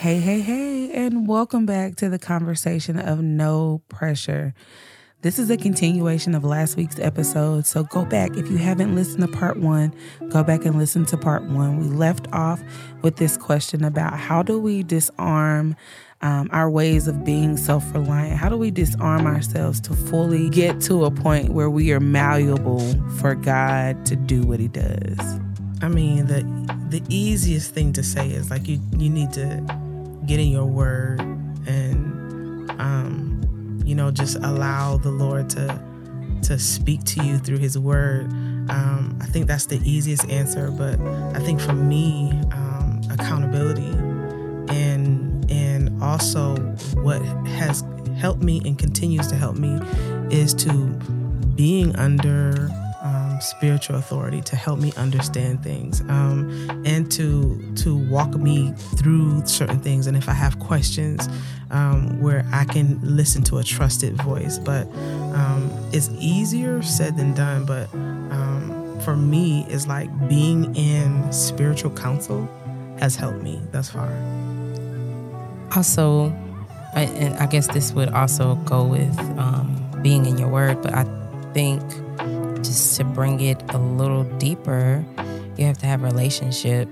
Hey, hey, hey, and welcome back to the conversation of No Pressure. This is a continuation of last week's episode, so go back. If you haven't listened to part one, go back and listen to part one. We left off with this question about how do we disarm our ways of being self-reliant? How do we disarm ourselves to fully get to a point where we are malleable for God to do what he does? I mean, the easiest thing to say is like you need to get in your word and just allow the Lord to speak to you through his word. I think that's the easiest answer, but I think for me, accountability and also what has helped me and continues to help me is to being under spiritual authority to help me understand things and to walk me through certain things, and if I have questions where I can listen to a trusted voice. But it's easier said than done, but for me it's like being in spiritual counsel has helped me thus far. Also, I guess this would also go with being in your word, but I think just to bring it a little deeper, you have to have relationship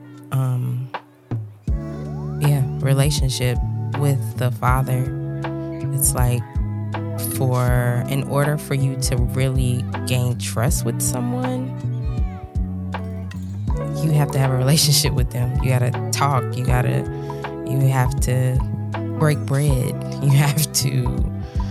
with the Father. It's like in order for you to really gain trust with someone, you have to have a relationship with them. You gotta talk, you have to break bread, you have to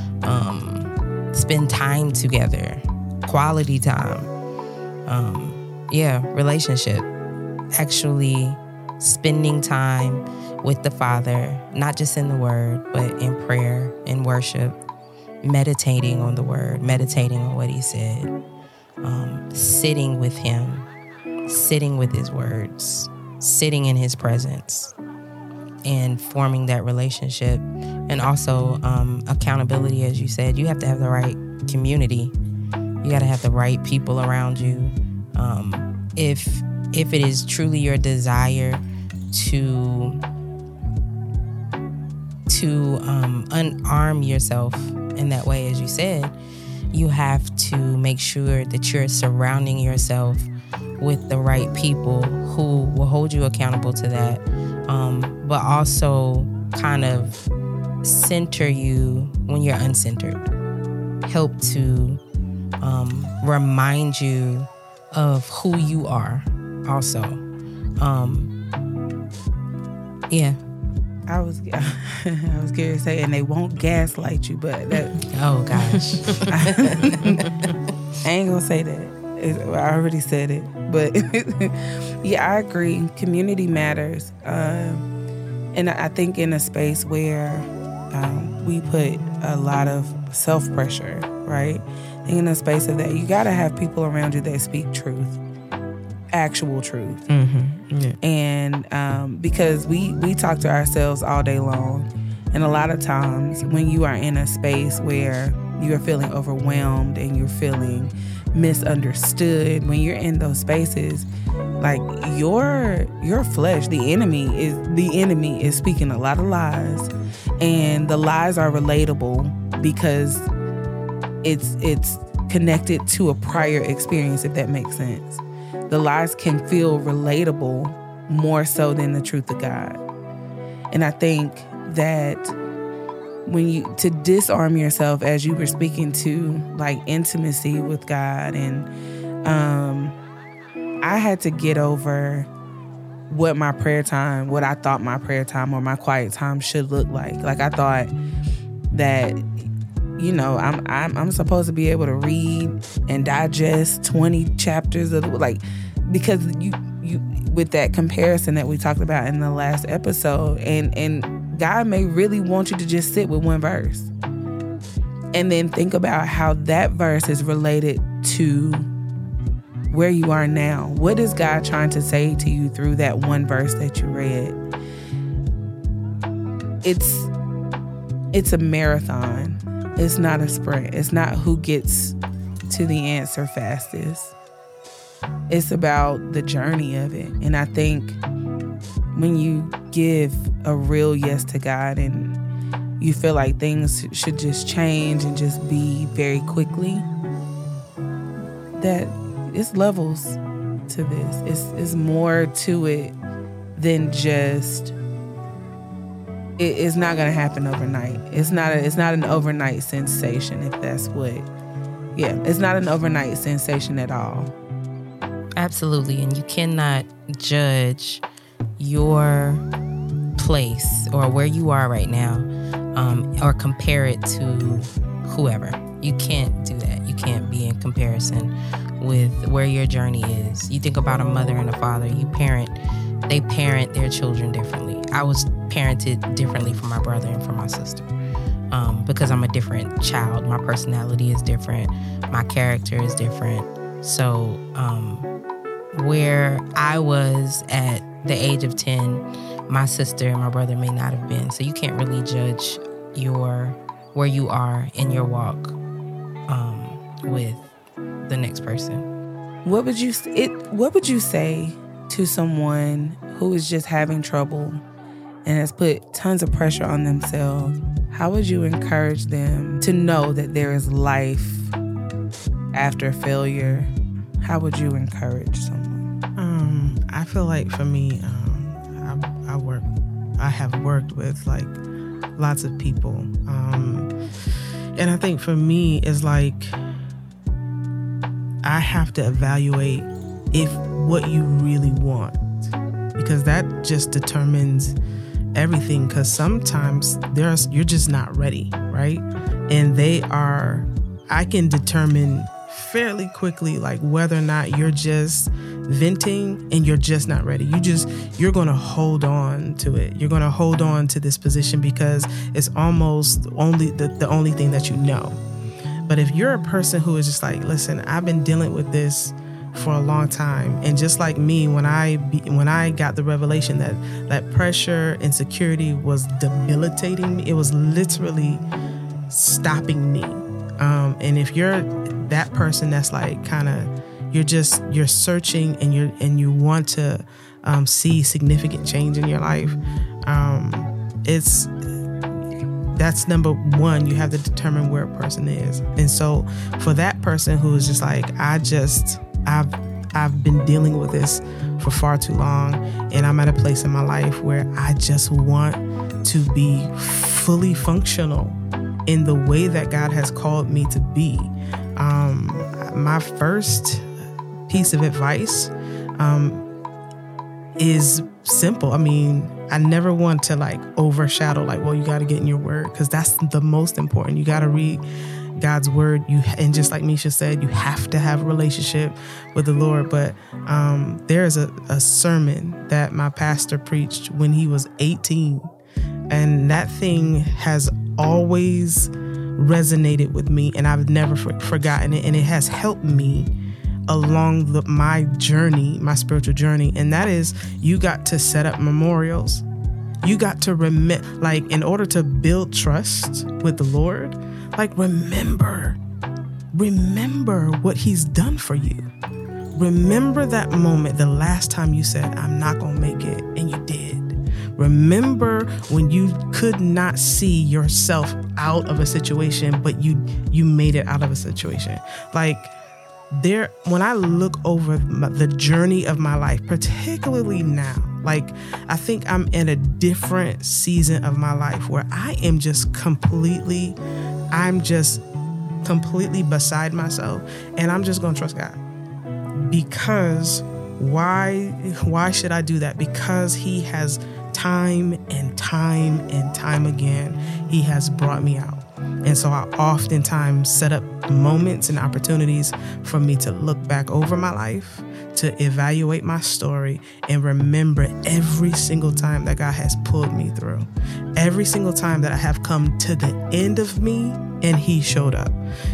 spend time together. Quality time. Relationship. Actually spending time with the Father, not just in the word, but in prayer, in worship, meditating on the word, meditating on what he said, sitting with him, sitting with his words, sitting in his presence, and forming that relationship. And also accountability, as you said, you have to have the right community. You got to have the right people around you. If it is truly your desire to unarm yourself in that way, as you said, you have to make sure that you're surrounding yourself with the right people who will hold you accountable to that, but also kind of center you when you're uncentered. Help to remind you of who you are also. I was scared to say, and they won't gaslight you, but that, oh gosh. I ain't gonna say that. I already said it, but yeah, I agree. Community matters, and I think in a space where we put a lot of self-pressure, right? In a space of that, you gotta have people around you that speak truth, actual truth. Mm-hmm. Yeah. And because we talk to ourselves all day long, and a lot of times when you are in a space where you're feeling overwhelmed and you're feeling misunderstood, when you're in those spaces, like your flesh, the enemy is speaking a lot of lies, and the lies are relatable because it's connected to a prior experience, if that makes sense. The lies can feel relatable more so than the truth of God. And I think that to disarm yourself, as you were speaking to, like, intimacy with God, and I had to get over what I thought my prayer time or my quiet time should look like. Like, I thought that, I'm supposed to be able to read and digest 20 chapters of because you with that comparison that we talked about in the last episode, and God may really want you to just sit with one verse and then think about how that verse is related to where you are now. What is God trying to say to you through that one verse that you read? It's a marathon. It's not a sprint. It's not who gets to the answer fastest. It's about the journey of it. And I think when you give a real yes to God and you feel like things should just change and just be very quickly, that it's levels to this. It's more to it than just, it's not going to happen overnight. It's not an overnight sensation, if that's what, it's not an overnight sensation at all. Absolutely. And you cannot judge your place or where you are right now, or compare it to whoever. You can't do that. You can't be in comparison with where your journey is. You think about a mother and a father. They parent their children differently. I was parented differently from my brother and from my sister, because I'm a different child. My personality is different. My character is different. So where I was at the age of 10, my sister and my brother may not have been. So you can't really judge where you are in your walk with the next person. What would you say to someone who is just having trouble and has put tons of pressure on themselves? How would you encourage them to know that there is life after failure? How would you encourage someone? I feel like for me, I have worked with like lots of people. And I think for me is like, I have to evaluate what you really want, because that just determines everything. Because sometimes you're just not ready, right? And I can determine fairly quickly like whether or not you're just venting and you're just not ready. You're going to hold on to it. You're going to hold on to this position because it's almost only the only thing that you know. But if you're a person who is just like, listen, I've been dealing with this for a long time. And just like me, when I got the revelation that pressure, insecurity was debilitating me, it was literally stopping me. And if you're that person that's like kind of, you're searching and you want to see significant change in your life, that's number one. You have to determine where a person is. And so for that person who is just like, I've been dealing with this for far too long, and I'm at a place in my life where I just want to be fully functional in the way that God has called me to be. My first piece of advice is simple. I mean, I never want to like overshadow like, well, you got to get in your word, because that's the most important. You got to read God's word. And just like Misha said, you have to have a relationship with the Lord. But there's a sermon that my pastor preached when he was 18, and that thing has always resonated with me, and I've never forgotten it, and it has helped me along my journey, my spiritual journey. And that is, you got to set up memorials. You got to remember, like, in order to build trust with the Lord, like, remember what he's done for you. Remember that moment, the last time you said, I'm not going to make it, and you did. Remember when you could not see yourself out of a situation, but you made it out of a situation. Like, when I look over the journey of my life, particularly now, like, I think I'm in a different season of my life where I am just completely beside myself, and I'm just going to trust God. Because why should I do that? Because he has time and time again, he has brought me out. And so I oftentimes set up moments and opportunities for me to look back over my life, to evaluate my story, and remember every single time that God has pulled me through. Every single time that I have come to the end of me and he showed up.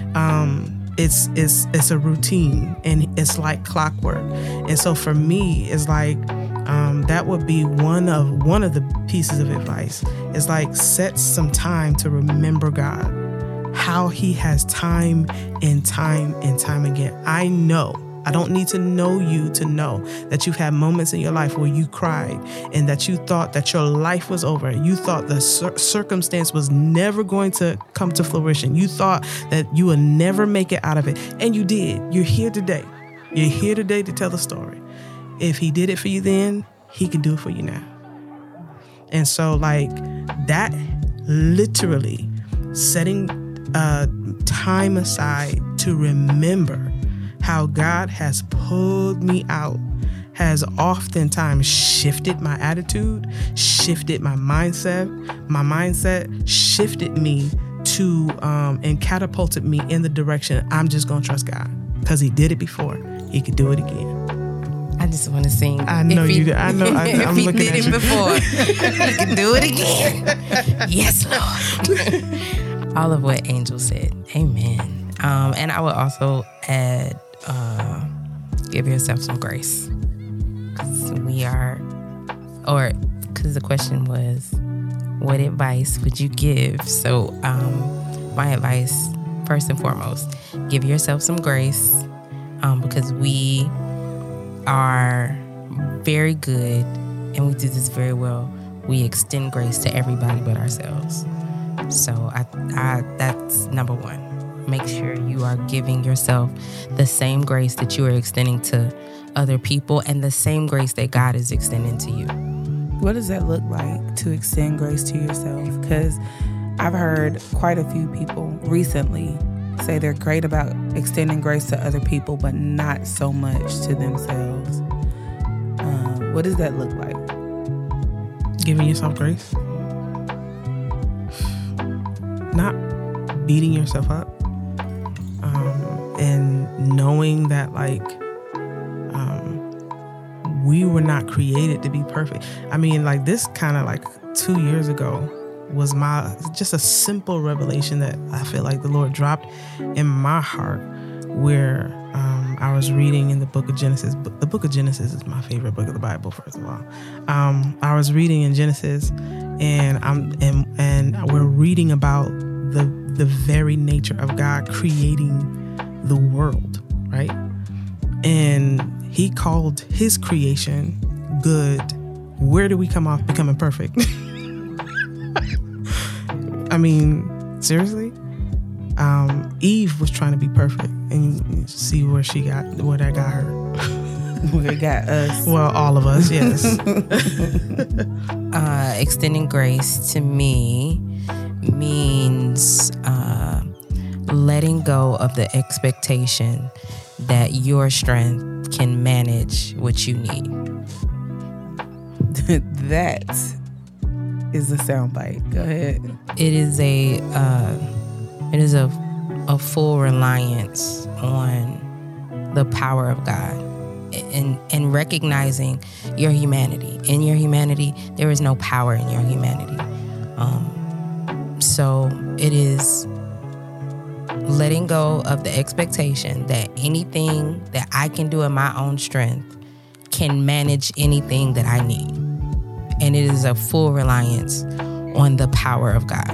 It's a routine, and it's like clockwork. And so for me, it's like, that would be one of the pieces of advice. Is like, set some time to remember God, how he has time and time again. I know I don't need to know you to know that you've had moments in your life where you cried and that you thought that your life was over. You thought the circumstance was never going to come to fruition. You thought that you would never make it out of it. And you did. You're here today. You're here today to tell the story. If he did it for you then, he can do it for you now. And so like that, literally setting time aside to remember how God has pulled me out has oftentimes shifted my attitude, shifted my mindset. My mindset shifted me to and catapulted me in the direction I'm just going to trust God because he did it before. He could do it again. I just want to sing. I know you do. I know. I'm if looking he at did you. it before, he can do it again. Yes, Lord. All of what Angel said. Amen. And I would also add, give yourself some grace. Because the question was, what advice would you give? So my advice, first and foremost, give yourself some grace because we are very good and we do this very well. We extend grace to everybody but ourselves. So I that's number one. Make sure you are giving yourself the same grace that you are extending to other people and the same grace that God is extending to you. What does that look like to extend grace to yourself? Because I've heard quite a few people recently say they're great about extending grace to other people, but not so much to themselves. What does that look like? Giving yourself grace. Not beating yourself up. And knowing that we were not created to be perfect. I mean, like this kind of like 2 years ago was just a simple revelation that I feel like the Lord dropped in my heart where I was reading in the book of Genesis. The book of Genesis is my favorite book of the Bible, first of all. I was reading in Genesis and we're reading about the very nature of God creating the world, right? And he called his creation good. Where do we come off becoming perfect? I mean, seriously? Eve was trying to be perfect, and you see where that got her. Where it got us. Well, all of us, yes. Extending grace to me means letting go of the expectation that your strength can manage what you need. That is a soundbite. Go ahead. It is a full reliance on the power of God and recognizing your humanity. In your humanity, there is no power in your humanity. So it is letting go of the expectation that anything that I can do in my own strength can manage anything that I need. And it is a full reliance on the power of God.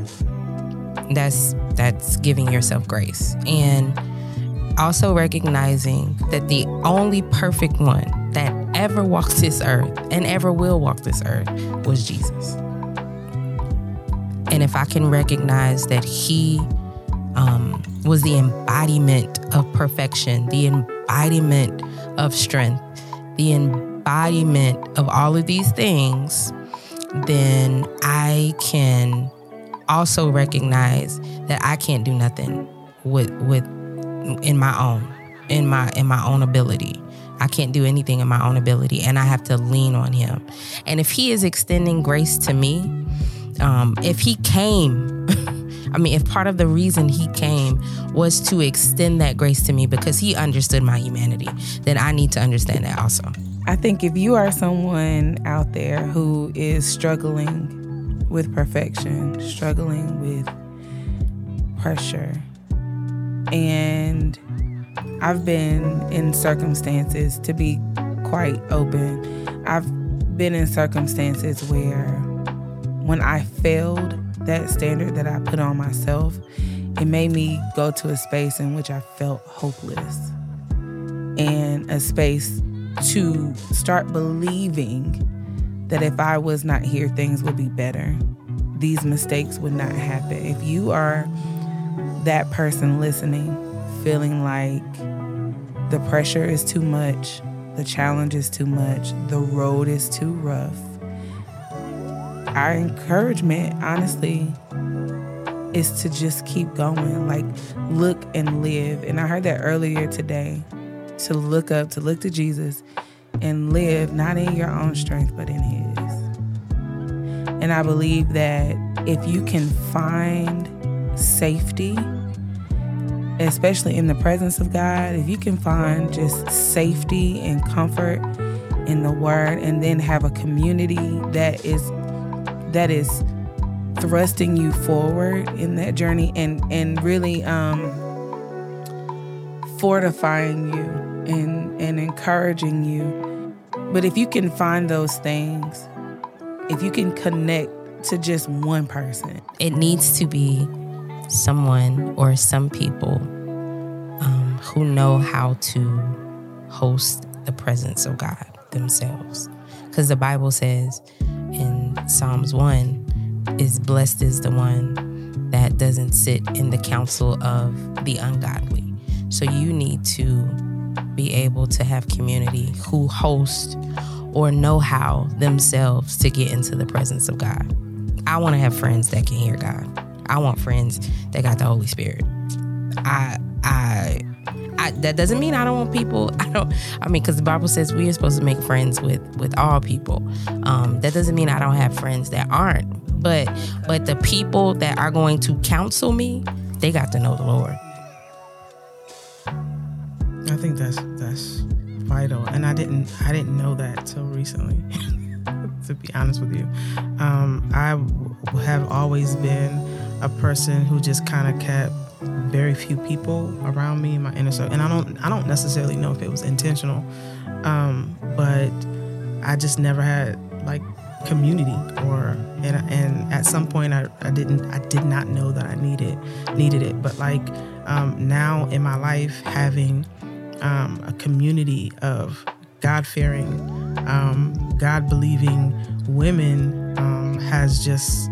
That's giving yourself grace. And also recognizing that the only perfect one that ever walked this earth and ever will walk this earth was Jesus. And if I can recognize that he was the embodiment of perfection, the embodiment of strength, the embodiment of all of these things, then I can also recognize that I can't do nothing in my own ability. I can't do anything in my own ability, and I have to lean on him. And if he is extending grace to me, if he came, if part of the reason he came was to extend that grace to me because he understood my humanity, then I need to understand that also. I think if you are someone out there who is struggling with perfection, struggling with pressure, and I've been in circumstances, to be quite open, I've been in circumstances where when I failed that standard that I put on myself, it made me go to a space in which I felt hopeless. and a space to start believing that if I was not here, things would be better. These mistakes would not happen. If you are that person listening, feeling like the pressure is too much, the challenge is too much, the road is too rough, our encouragement, honestly, is to just keep going. Like, look and live. And I heard that earlier today, to look up, to look to Jesus and live, not in your own strength, but in His. And I believe that if you can find safety, especially in the presence of God, if you can find just safety and comfort in the Word, and then have a community that is thrusting you forward in that journey and really fortifying you and encouraging you. But if you can find those things, if you can connect to just one person, it needs to be someone or some people who know how to host the presence of God themselves. Because the Bible says in Psalms 1, is blessed is the one that doesn't sit in the counsel of the ungodly. So you need to be able to have community who host or know how themselves to get into the presence of God. I want to have friends that can hear God. I want friends that got the Holy Spirit. That doesn't mean I don't want people. Because the Bible says we are supposed to make friends with all people. That doesn't mean I don't have friends that aren't. But the people that are going to counsel me, they got to know the Lord. I think that's vital, and I didn't know that till recently. To be honest with you, I have always been a person who just kind of kept very few people around me in my inner circle, and I don't necessarily know if it was intentional, but I just never had like community, and at some point I did not know that I needed it, but like now in my life, having a community of God-fearing, God-believing women has just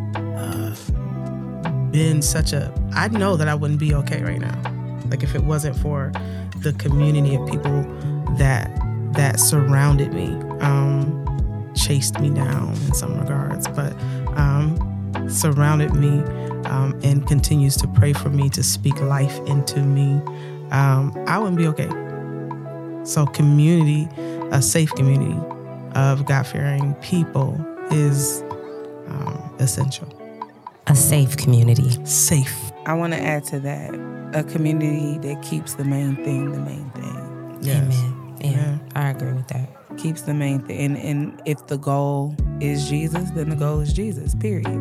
been such a... I know that I wouldn't be okay right now. Like, if it wasn't for the community of people that surrounded me, chased me down in some regards, but surrounded me and continues to pray for me, to speak life into me, I wouldn't be okay. So community, a safe community of God-fearing people is essential. A safe community. Safe. I want to add to that, a community that keeps the main thing the main thing. Yes. Amen. Yeah, I agree with that. Keeps the main thing. And if the goal is Jesus, then the goal is Jesus, period.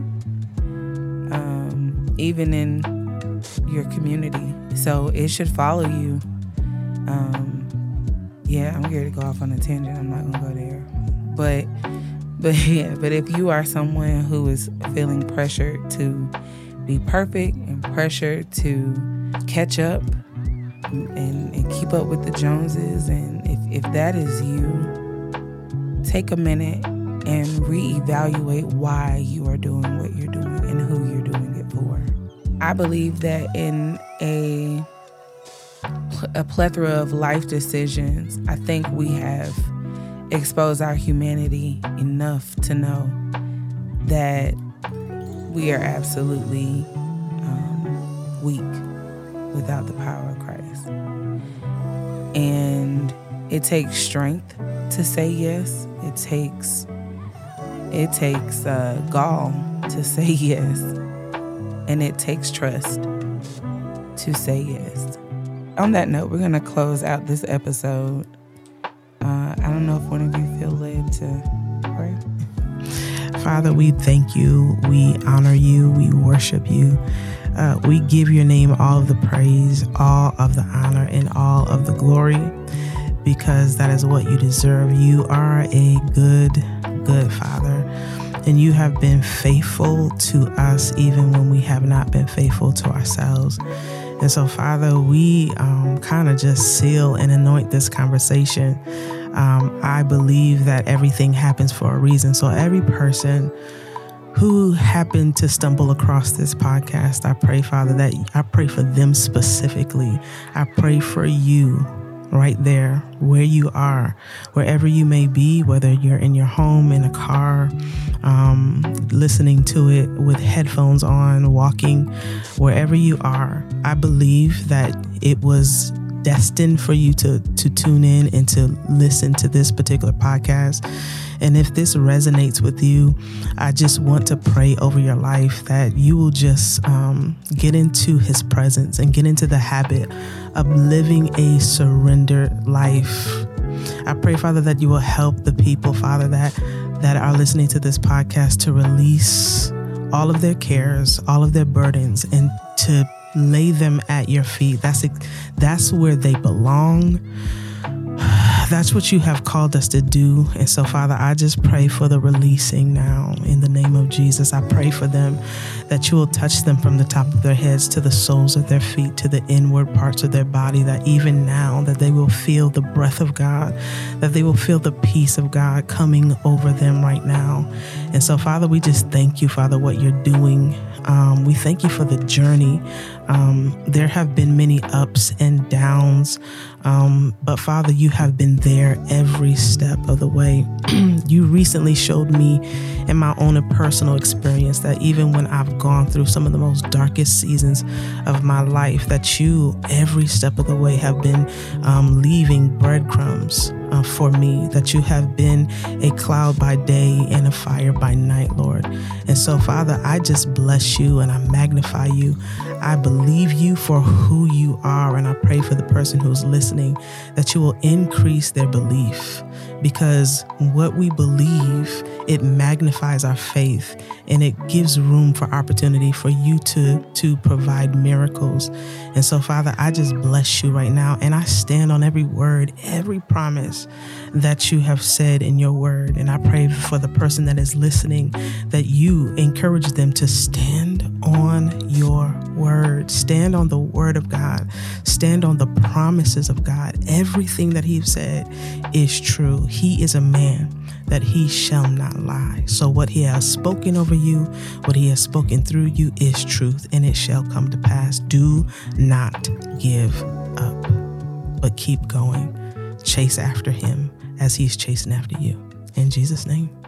Even in your community. So it should follow you. I'm here to go off on a tangent. I'm not gonna go there. But if you are someone who is feeling pressured to be perfect and pressured to catch up and keep up with the Joneses, and if that is you, take a minute and reevaluate why you are doing what you're doing and who you're doing it for. I believe that in a plethora of life decisions, I think we have exposed our humanity enough to know that we are absolutely weak without the power of Christ. And it takes strength to say yes. It takes gall to say yes. And it takes trust to say yes. On that note, we're going to close out this episode. I don't know if one of you feel led to pray. Father, we thank you. We honor you. We worship you. We give your name all of the praise, all of the honor, and all of the glory, because that is what you deserve. You are a good, good Father, and you have been faithful to us even when we have not been faithful to ourselves. And so, Father, we kind of just seal and anoint this conversation. I believe that everything happens for a reason. So every person who happened to stumble across this podcast, I pray, Father, that I pray for them specifically. I pray for you right there where you are, wherever you may be, whether you're in your home, in a car, listening to it with headphones on, walking, wherever you are. I believe that it was destined for you to tune in and to listen to this particular podcast. And if this resonates with you, I just want to pray over your life that you will just get into his presence and get into the habit of living a surrendered life. I pray, Father, that you will help the people, Father, that are listening to this podcast to release all of their cares, all of their burdens, and to lay them at your feet. That's where they belong. That's what you have called us to do. And so, Father, I just pray for the releasing now in the name of Jesus. I pray for them that you will touch them from the top of their heads to the soles of their feet, to the inward parts of their body, that even now that they will feel the breath of God, that they will feel the peace of God coming over them right now. And so, Father, we just thank you, Father, what you're doing. We thank you for the journey. There have been many ups and downs, but Father, you have been there every step of the way. You recently showed me in my own personal experience that even when I've gone through some of the most darkest seasons of my life, that you every step of the way have been leaving breadcrumbs for me, that you have been a cloud by day and a fire by night, Lord. And so, Father, I just bless you and I magnify you. I believe you for who you are, and I pray for the person who's listening that you will increase their belief, because what we believe, it magnifies our faith and it gives room for opportunity for you to provide miracles. And so, Father, I just bless you right now, and I stand on every word, every promise that you have said in your word. And I pray for the person that is listening that you encourage them to stand on your word, stand on the word of God, stand on the promises of God. Everything that he said is true. He is a man that he shall not lie. So what he has spoken over you, what he has spoken through you is truth, and it shall come to pass. Do not give up, but keep going. Chase after him as he's chasing after you. In Jesus' name.